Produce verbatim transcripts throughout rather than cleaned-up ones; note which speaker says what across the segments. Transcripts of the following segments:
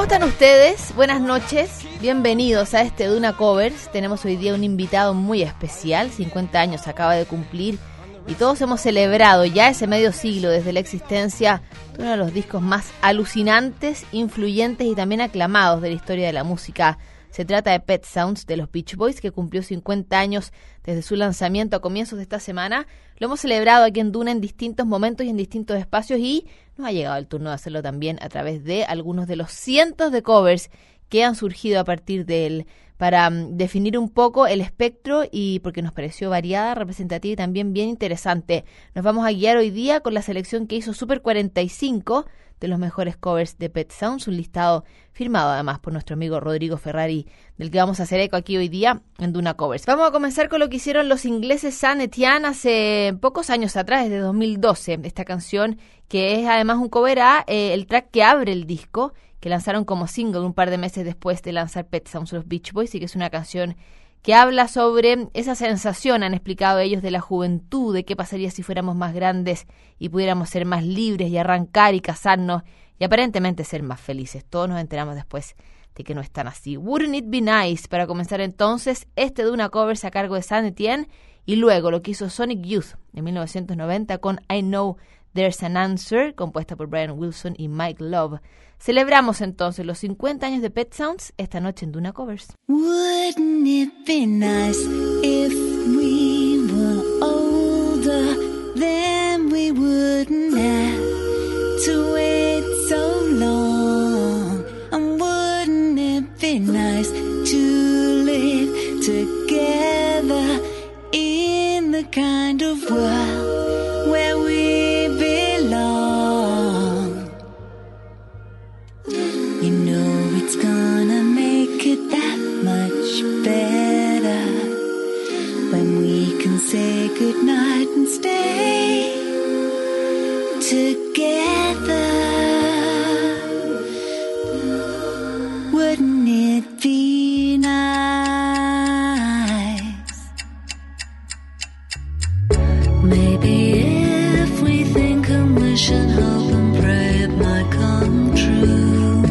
Speaker 1: están ustedes? Buenas noches, bienvenidos a este Duna Covers. Tenemos hoy día un invitado muy especial, cincuenta años acaba de cumplir y todos hemos celebrado ya ese medio siglo desde la existencia de uno de los discos más alucinantes, influyentes y también aclamados de la historia de la música. Se trata de Pet Sounds de los Beach Boys, que cumplió cincuenta años desde su lanzamiento a comienzos de esta semana. Lo hemos celebrado aquí en Duna en distintos momentos y en distintos espacios y nos ha llegado el turno de hacerlo también a través de algunos de los cientos de covers que han surgido a partir de él para um, definir un poco el espectro y porque nos pareció variada, representativa y también bien interesante. Nos vamos a guiar hoy día con la selección que hizo Super cuarenta y cinco de los mejores covers de Pet Sounds, un listado firmado además por nuestro amigo Rodrigo Ferrari, del que vamos a hacer eco aquí hoy día en Duna Covers. Vamos a comenzar con lo que hicieron los ingleses San Etienne hace pocos años atrás, desde dos mil doce, esta canción que es además un cover a eh, el track que abre el disco, que lanzaron como single un par de meses después de lanzar Pet Sounds los Beach Boys, y que es una canción que habla sobre esa sensación, han explicado ellos, de la juventud, de qué pasaría si fuéramos más grandes y pudiéramos ser más libres y arrancar y casarnos y aparentemente ser más felices. Todos nos enteramos después de que no es tan así. Wouldn't It Be Nice, para comenzar entonces este Duna Covers a cargo de San Etienne, y luego lo que hizo Sonic Youth en mil novecientos noventa con I Know There's an Answer, compuesta por Brian Wilson y Mike Love. Celebramos entonces los cincuenta años de Pet Sounds esta noche en Duna Covers.
Speaker 2: Wouldn't it be nice if we were older, then we wouldn't have to wait so long. And wouldn't it be nice to live together in the kind of world where we belong? You know it's gonna make it that much better when we can say goodnight and stay together. Wouldn't it be nice? Maybe if we think and wish and hope and pray it might come true.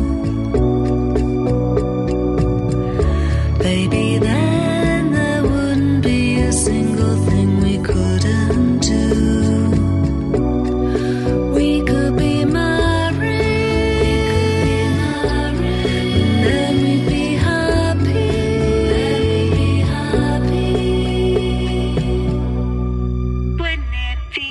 Speaker 2: Baby, then there wouldn't be a single thing we couldn't do. We could be married, and then we'd be happy, then we'd be happy. Wouldn't it be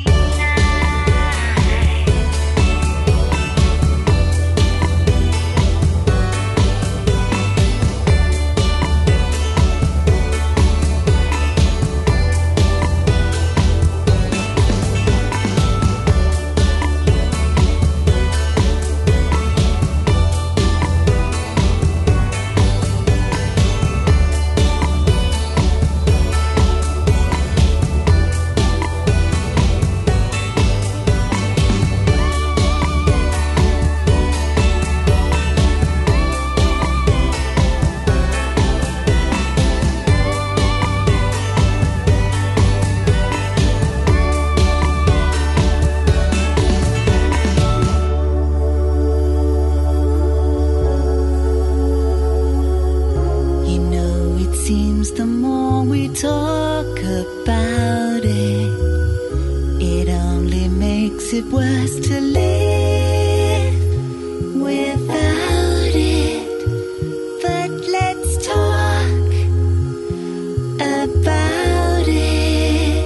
Speaker 2: it worse to live without it? But let's talk about it.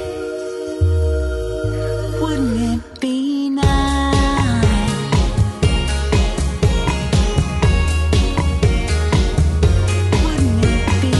Speaker 2: Wouldn't it be nice? Wouldn't it be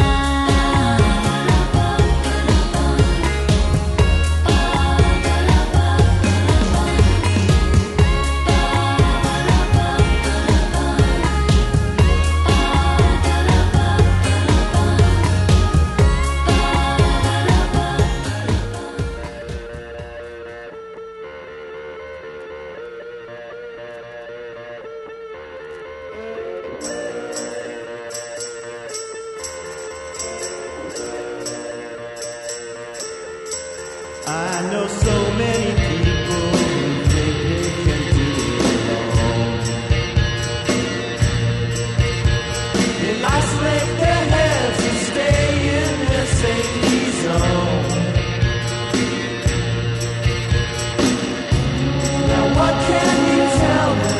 Speaker 3: I know so many people who think they can do it on. Now what can you tell them?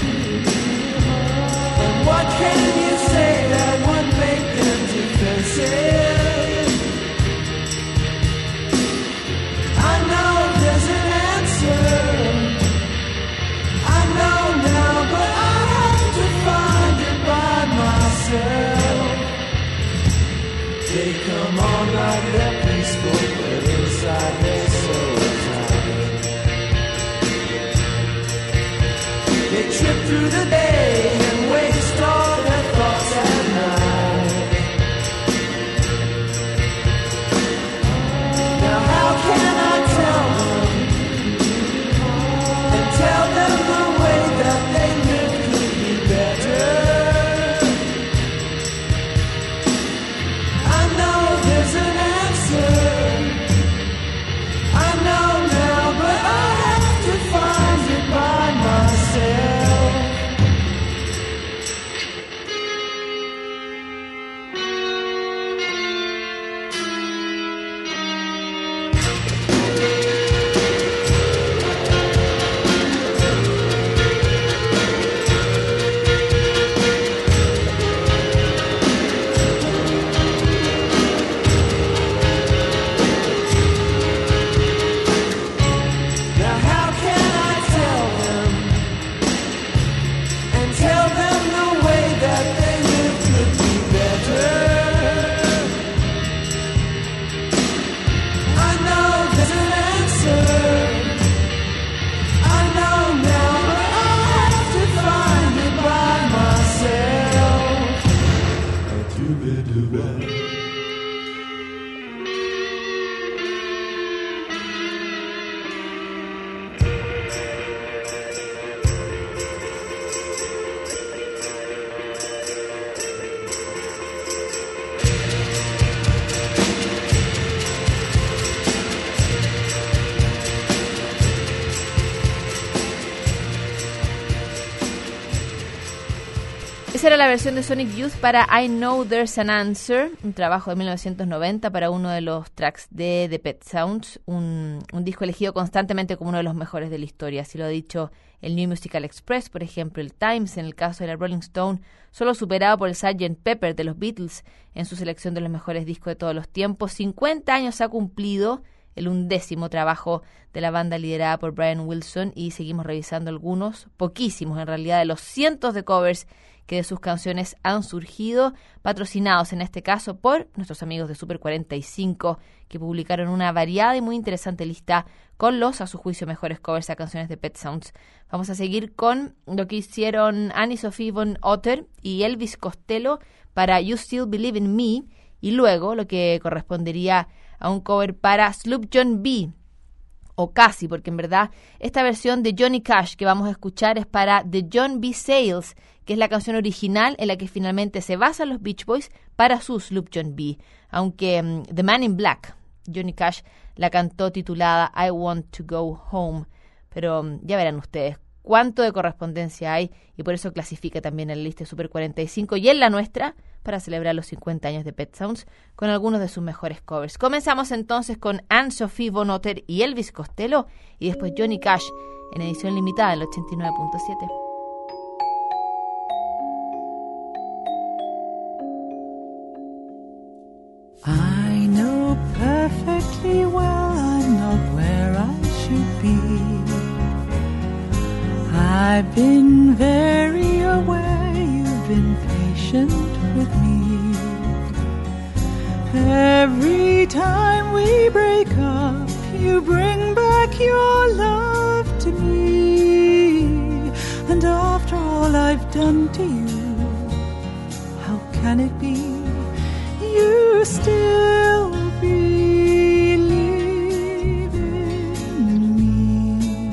Speaker 3: And what can you say that would make them defensive? I know there's an answer. I know now, but I have to find it by myself. They come on like they're peaceful, but inside they're so tired. They trip through the day and waste all their thoughts at night. Now how can I tell them and tell them the way that they live could be better? I know there's an answer. I know now, but I have to find it by myself. Now how can I tell them and tell them the way that they live could be better? I know there's an answer. I know now, but I have to find it by myself. Dooba-dooba.
Speaker 1: Esa era la versión de Sonic Youth para I Know There's an Answer, un trabajo de mil novecientos noventa para uno de los tracks de The Pet Sounds, un, un disco elegido constantemente como uno de los mejores de la historia. Así lo ha dicho el New Musical Express, por ejemplo, el Times, en el caso de la Rolling Stone, solo superado por el sergeant Pepper de los Beatles en su selección de los mejores discos de todos los tiempos. cincuenta años ha cumplido el undécimo trabajo de la banda liderada por Brian Wilson y seguimos revisando algunos, poquísimos en realidad, de los cientos de covers que de sus canciones han surgido, patrocinados en este caso por nuestros amigos de Super cuarenta y cinco, que publicaron una variada y muy interesante lista con los, a su juicio, mejores covers a canciones de Pet Sounds. Vamos a seguir con lo que hicieron Annie-Sophie von Otter y Elvis Costello para You Still Believe in Me, y luego lo que correspondería a un cover para Sloop John B., o casi, porque en verdad esta versión de Johnny Cash que vamos a escuchar es para The John B. Sales, que es la canción original en la que finalmente se basan los Beach Boys para su Sloop John B., aunque um, The Man in Black, Johnny Cash, la cantó titulada I Want to Go Home, pero um, ya verán ustedes cuánto de correspondencia hay, y por eso clasifica también en la lista de Super cuarenta y cinco y en la nuestra para celebrar los cincuenta años de Pet Sounds con algunos de sus mejores covers. Comenzamos entonces con Anne-Sophie von Otter y Elvis Costello, y después Johnny Cash en edición limitada en el ochenta y nueve punto siete.
Speaker 4: I know perfectly well I'm not where I should be. I've been very aware you've been patient with me. Every time we break up, you bring back your love to me. And after all I've done to you, how can it be you still believe in me?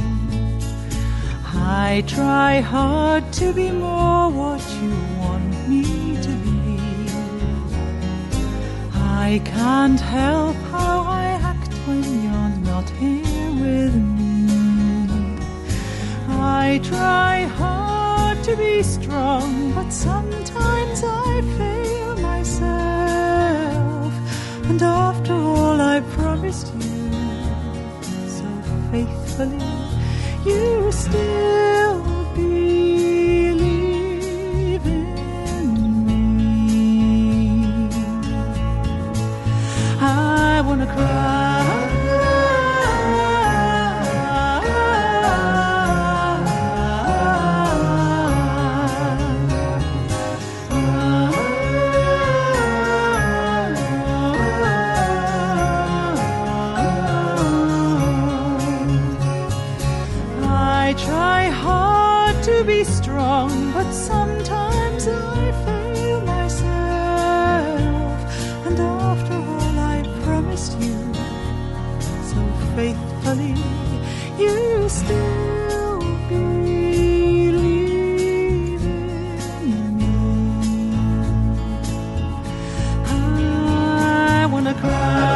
Speaker 4: I try hard to be more what you want me to be. I can't help how I act when you're not here with me. I try hard to be strong, but sometimes I fail myself. And after all promised you so faithfully, you still believe in me. I wanna cry. I try hard to be strong, but sometimes I fail myself. And after all I promised you so faithfully, you still believe in me. I wanna cry.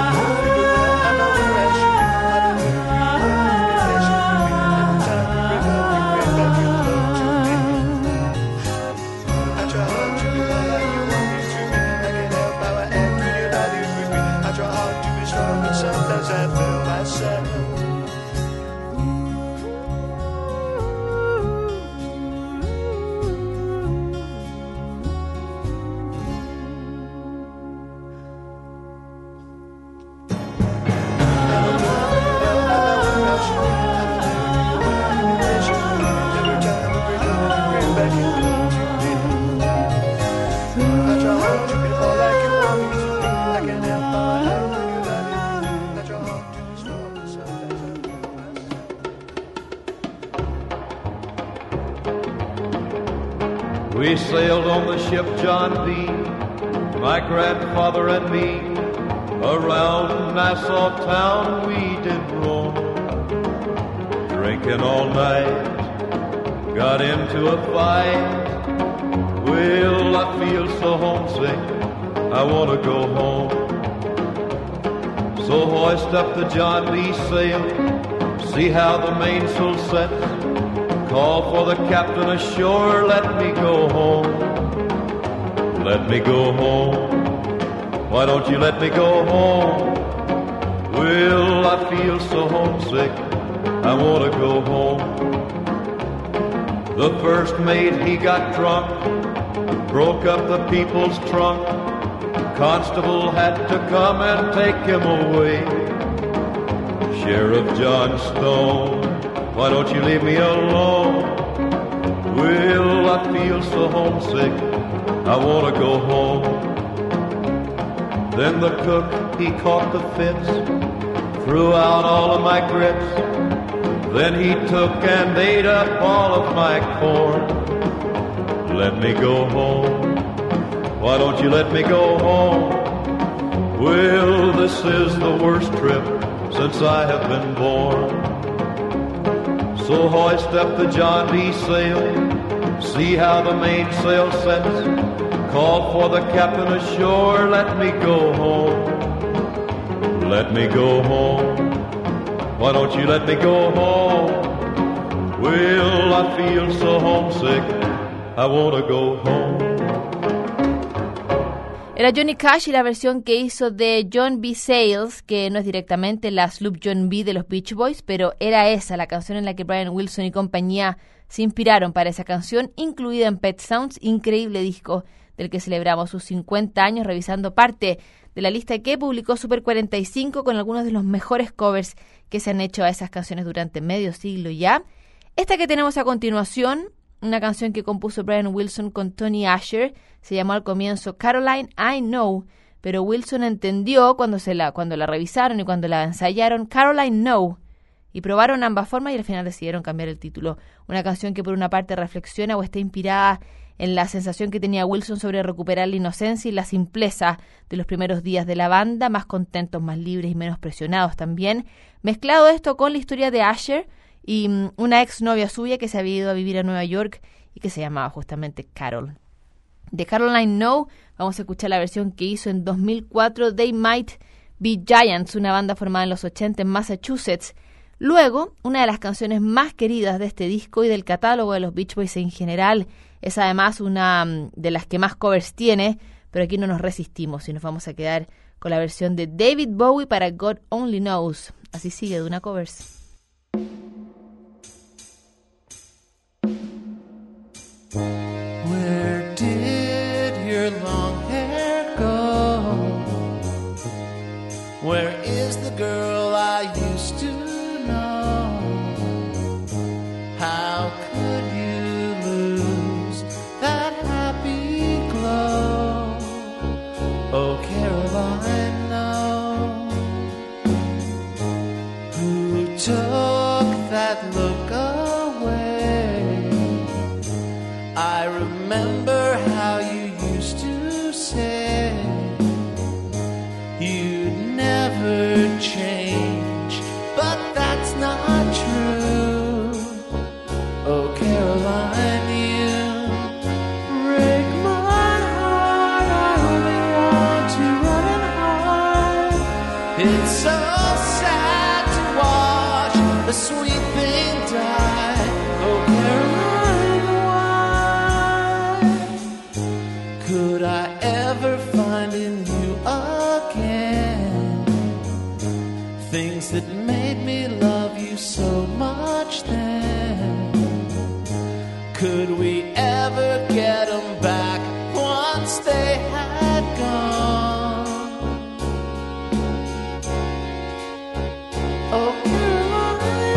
Speaker 5: We sailed on the ship John B, my grandfather and me. Around Nassau town we did roam, drinking all night, got into a fight. Well, I feel so homesick, I want to go home. So hoist up the John B sail, see how the mainsail sets. Call for the captain ashore, let me go home. Let me go home. Why don't you let me go home? Well, I feel so homesick, I want to go home. The first mate, he got drunk, broke up the people's trunk. Constable had to come and take him away. Sheriff John Stone, why don't you leave me alone? Well, I feel so homesick, I want to go home. Then the cook, he caught the fits, threw out all of my grits. Then he took and ate up all of my corn. Let me go home. Why don't you let me go home? Well, this is the worst trip since I have been born. So hoist up the John B sail, see how the mainsail sets. Call for the captain ashore, let me go home. Let me go home. Why don't you let me go home? Well, I feel so homesick, I want to go home.
Speaker 1: Era Johnny Cash y la versión que hizo de John B. Sayles, que no es directamente la Sloop John B. de los Beach Boys, pero era esa, la canción en la que Brian Wilson y compañía se inspiraron para esa canción, incluida en Pet Sounds, increíble disco del que celebramos sus cincuenta años, revisando parte de la lista que publicó Super cuarenta y cinco con algunos de los mejores covers que se han hecho a esas canciones durante medio siglo ya. Esta que tenemos a continuación, una canción que compuso Brian Wilson con Tony Asher, se llamó al comienzo Caroline, I Know, pero Wilson entendió cuando, se la, cuando la revisaron y cuando la ensayaron, Caroline No, y probaron ambas formas y al final decidieron cambiar el título. Una canción que por una parte reflexiona o está inspirada en la sensación que tenía Wilson sobre recuperar la inocencia y la simpleza de los primeros días de la banda, más contentos, más libres y menos presionados también. Mezclado esto con la historia de Asher y um, una ex novia suya que se había ido a vivir a Nueva York y que se llamaba justamente Carol. De Caroline No, vamos a escuchar la versión que hizo en dos mil cuatro They Might Be Giants, una banda formada en los ochenta en Massachusetts. Luego, una de las canciones más queridas de este disco y del catálogo de los Beach Boys en general, es además una de las que más covers tiene, pero aquí no nos resistimos y nos vamos a quedar con la versión de David Bowie para God Only Knows. Así sigue Duna Covers.
Speaker 3: Where did your long hair go? Where is the girl I used to know? How could you lose that happy glow? Oh, Caroline, no. Who took that look away? I remember how you used to say you'd never change, but that's not true. Oh, Caroline, you break my heart. I only want to run and hide. It's so sad to watch a sweet thing die. Oh, Caroline, why could I ever find in you again things that made me love you so much then? Could we ever get them back once they had gone? Oh, Caroline,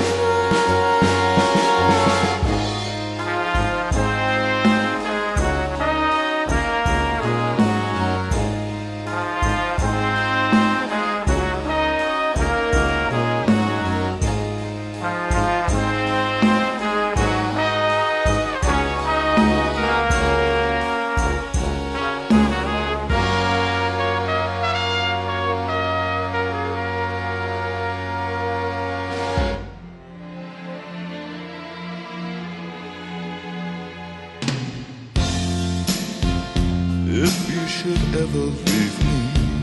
Speaker 6: if you should ever leave me,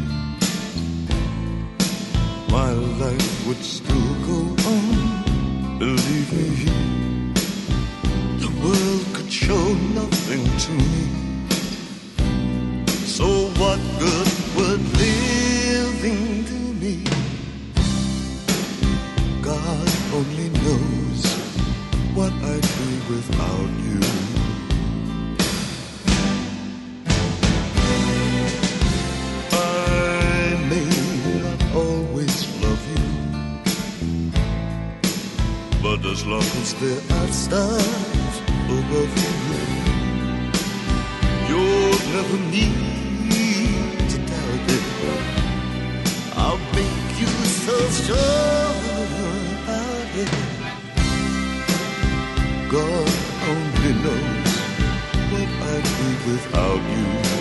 Speaker 6: my life would still go on. Believe me, the world could show nothing to me. So what good would living do me? God only knows what I'd be without you. But as long as there are stars above you, you'll never need to doubt it. I'll make you so sure about it. God only knows what I'd be without you.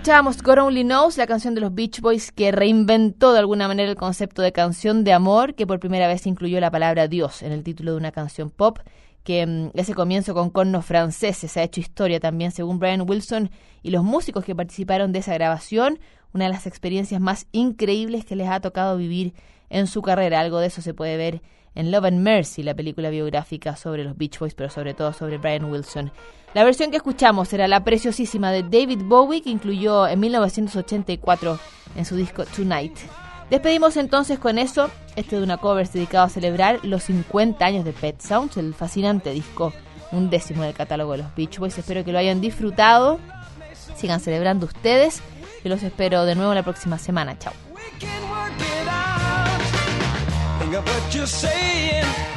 Speaker 1: escuchábamos God Only Knows, la canción de los Beach Boys que reinventó de alguna manera el concepto de canción de amor, que por primera vez incluyó la palabra Dios en el título de una canción pop, que um, ese comienzo con cornos franceses ha hecho historia también, según Brian Wilson y los músicos que participaron de esa grabación, una de las experiencias más increíbles que les ha tocado vivir en su carrera. Algo de eso se puede ver en Love and Mercy, la película biográfica sobre los Beach Boys, pero sobre todo sobre Brian Wilson. La versión que escuchamos era la preciosísima de David Bowie, que incluyó en mil novecientos ochenta y cuatro en su disco Tonight. Despedimos entonces con eso, este de una covers dedicado a celebrar los cincuenta años de Pet Sounds, el fascinante disco undécimo del catálogo de los Beach Boys. Espero que lo hayan disfrutado, sigan celebrando ustedes, yo los espero de nuevo la próxima semana. Chao.
Speaker 3: What you're saying